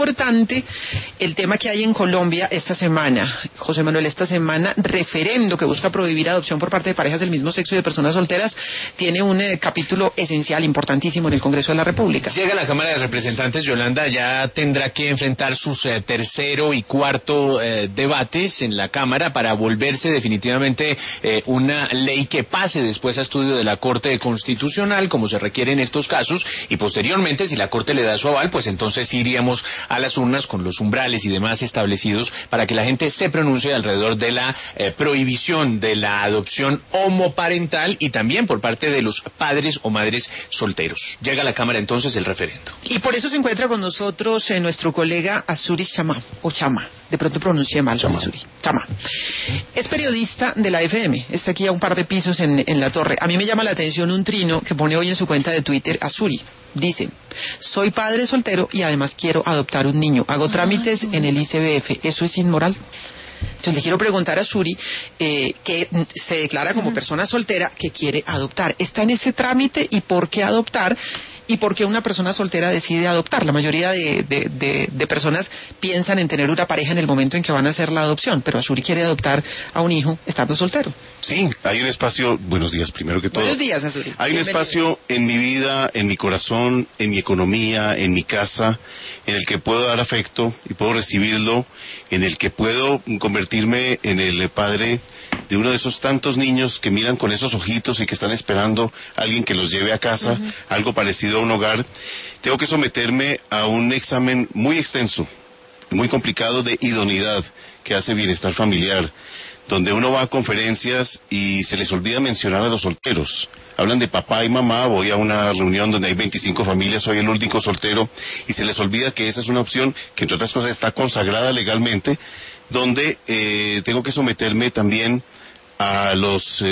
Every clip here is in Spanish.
Importante el tema que hay en Colombia esta semana, José Manuel, esta semana, referendo que busca prohibir adopción por parte de parejas del mismo sexo y de personas solteras, tiene un capítulo esencial, importantísimo en el Congreso de la República. Llega a la Cámara de Representantes, Yolanda, ya tendrá que enfrentar sus tercero y cuarto debates en la Cámara para volverse definitivamente una ley que pase después a estudio de la Corte Constitucional, como se requiere en estos casos, y posteriormente, si la Corte le da su aval, pues entonces iríamos a las urnas con los umbrales y demás establecidos para que la gente se pronuncie alrededor de la prohibición de la adopción homoparental y también por parte de los padres o madres solteros. Llega a la Cámara entonces el referendo. Y por eso se encuentra con nosotros nuestro colega Azuri Chama, o Chama, de pronto pronuncié mal, Azuri Chama. Es periodista de la FM, está aquí a un par de pisos en la torre. A mí me llama la atención un trino que pone hoy en su cuenta de Twitter, Azuri. Dice: soy padre soltero y además quiero adoptar un niño. Hago trámites en el ICBF. ¿Eso es inmoral? Entonces le quiero preguntar a Suri, que se declara como persona soltera que quiere adoptar. ¿Está en ese trámite y por qué adoptar? ¿Y por qué una persona soltera decide adoptar? La mayoría de personas piensan en tener una pareja en el momento en que van a hacer la adopción, pero Azuri quiere adoptar a un hijo estando soltero. Sí, hay un espacio, buenos días primero que todo. Buenos días, Azuri. Hay un espacio en mi vida, en mi corazón, en mi economía, en mi casa, en el que puedo dar afecto y puedo recibirlo, en el que puedo convertirme en el padre de uno de esos tantos niños que miran con esos ojitos y que están esperando a alguien que los lleve a casa, algo parecido a un hogar. Tengo que someterme a un examen muy extenso, muy complicado de idoneidad que hace Bienestar Familiar, donde uno va a conferencias y se les olvida mencionar a los solteros. Hablan de papá y mamá, voy a una reunión donde hay 25 familias, soy el único soltero, y se les olvida que esa es una opción que entre otras cosas está consagrada legalmente, donde tengo que someterme también a los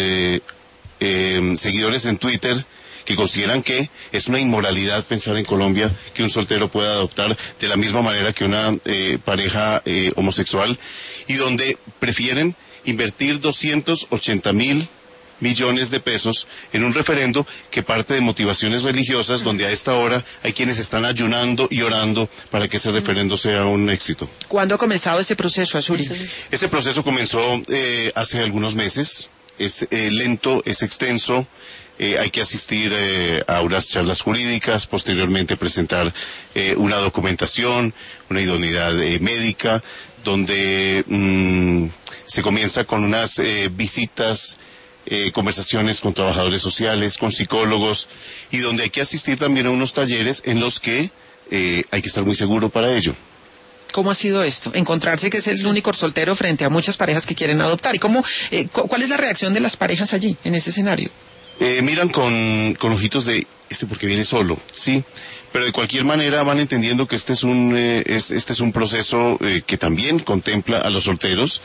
seguidores en Twitter que consideran que es una inmoralidad pensar en Colombia que un soltero pueda adoptar de la misma manera que una pareja homosexual, y donde prefieren invertir 280.000 millones de pesos en un referendo que parte de motivaciones religiosas, donde a esta hora hay quienes están ayunando y orando para que ese referendo sea un éxito. ¿Cuándo ha comenzado ese proceso, Azuri? Ese proceso comenzó hace algunos meses, es lento, es extenso. Hay que asistir a unas charlas jurídicas, posteriormente presentar una documentación, una idoneidad médica, donde se comienza con unas visitas, conversaciones con trabajadores sociales, con psicólogos, y donde hay que asistir también a unos talleres en los que hay que estar muy seguro para ello. ¿Cómo ha sido esto? Encontrarse que es el único soltero frente a muchas parejas que quieren adoptar. ¿Y cuál es la reacción de las parejas allí, en ese escenario? Miran con ojitos de, porque viene solo, ¿sí? Pero de cualquier manera van entendiendo que este es un proceso que también contempla a los solteros.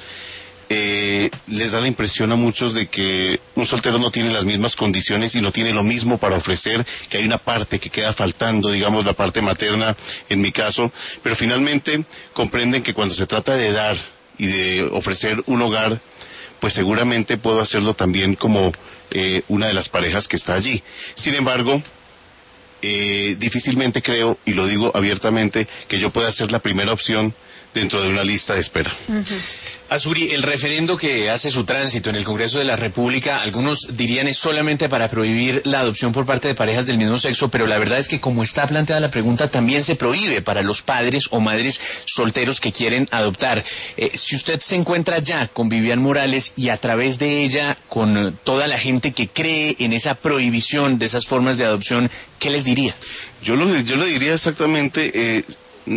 Les da la impresión a muchos de que un soltero no tiene las mismas condiciones y no tiene lo mismo para ofrecer, que hay una parte que queda faltando, digamos la parte materna en mi caso, pero finalmente comprenden que cuando se trata de dar y de ofrecer un hogar, pues seguramente puedo hacerlo también como una de las parejas que está allí. Sin embargo, difícilmente creo, y lo digo abiertamente, que yo pueda ser la primera opción dentro de una lista de espera. Azuri, el referendo que hace su tránsito en el Congreso de la República, algunos dirían es solamente para prohibir la adopción por parte de parejas del mismo sexo, pero la verdad es que como está planteada la pregunta, también se prohíbe para los padres o madres solteros que quieren adoptar. Si usted se encuentra ya con Vivian Morales y a través de ella con toda la gente que cree en esa prohibición de esas formas de adopción, ¿qué les diría? Yo le diría exactamente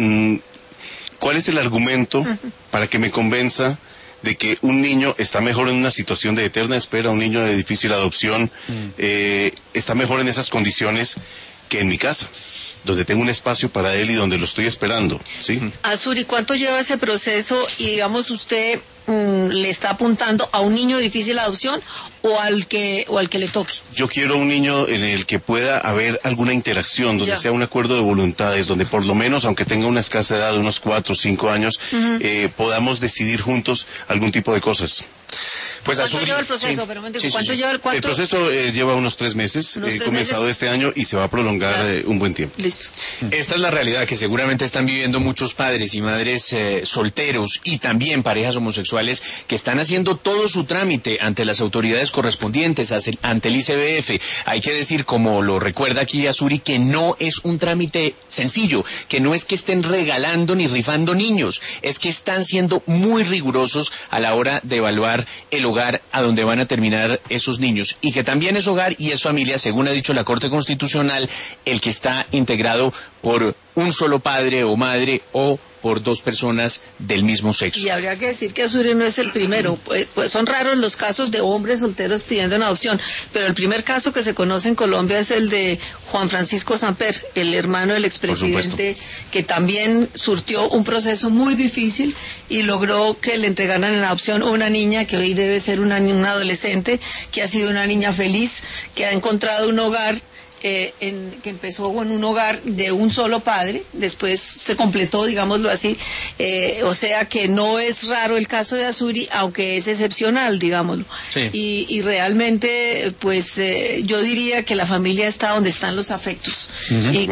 ¿cuál es el argumento para que me convenza de que un niño está mejor en una situación de eterna espera, un niño de difícil adopción, está mejor en esas condiciones que en mi casa, donde tengo un espacio para él y donde lo estoy esperando, ¿sí? Azuri, ¿cuánto lleva ese proceso? Y digamos, usted le está apuntando a un niño de difícil adopción o al que le toque. Yo quiero un niño en el que pueda haber alguna interacción, donde sea un acuerdo de voluntades, donde por lo menos, aunque tenga una escasa edad de unos 4 o 5 años, podamos decidir juntos algún tipo de cosas. Pues ¿Cuánto lleva el proceso? Pero ¿cuánto lleva el El proceso lleva unos 3 meses, comenzado este año y se va a prolongar un buen tiempo. Listo. Esta es la realidad que seguramente están viviendo muchos padres y madres solteros y también parejas homosexuales que están haciendo todo su trámite ante las autoridades correspondientes, ante el ICBF. Hay que decir, como lo recuerda aquí Azuri, que no es un trámite sencillo, que no es que estén regalando ni rifando niños, es que están siendo muy rigurosos a la hora de evaluar el hogar a donde van a terminar esos niños, y que también es hogar y es familia, según ha dicho la Corte Constitucional, el que está integrado por un solo padre o madre o por 2 personas del mismo sexo. Y habría que decir que Azuri no es el primero, pues son raros los casos de hombres solteros pidiendo una adopción, pero el primer caso que se conoce en Colombia es el de Juan Francisco Samper, el hermano del expresidente, que también surtió un proceso muy difícil y logró que le entregaran en adopción una niña que hoy debe ser una adolescente, que ha sido una niña feliz, que ha encontrado un hogar, que empezó con un hogar de un solo padre, después se completó, digámoslo así, o sea que no es raro el caso de Azuri, aunque es excepcional, digámoslo. Sí. Y realmente, pues yo diría que la familia está donde están los afectos, y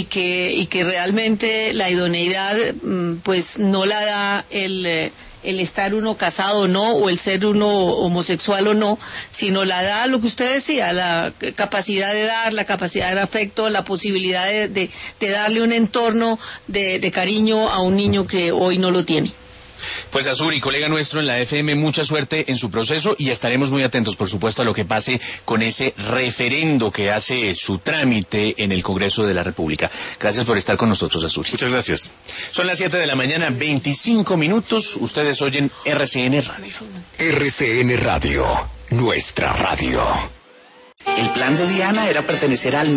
que realmente la idoneidad pues no la da el estar uno casado o no, o el ser uno homosexual o no, sino la da lo que usted decía, la capacidad de dar, la capacidad de dar afecto, la posibilidad de darle un entorno de cariño a un niño que hoy no lo tiene. Pues Azuri, colega nuestro en la FM, mucha suerte en su proceso y estaremos muy atentos, por supuesto, a lo que pase con ese referendo que hace su trámite en el Congreso de la República. Gracias por estar con nosotros, Azuri. Muchas gracias. Son las 7 de la mañana, 25 minutos. Ustedes oyen RCN Radio. RCN Radio, nuestra radio. El plan de Diana era pertenecer al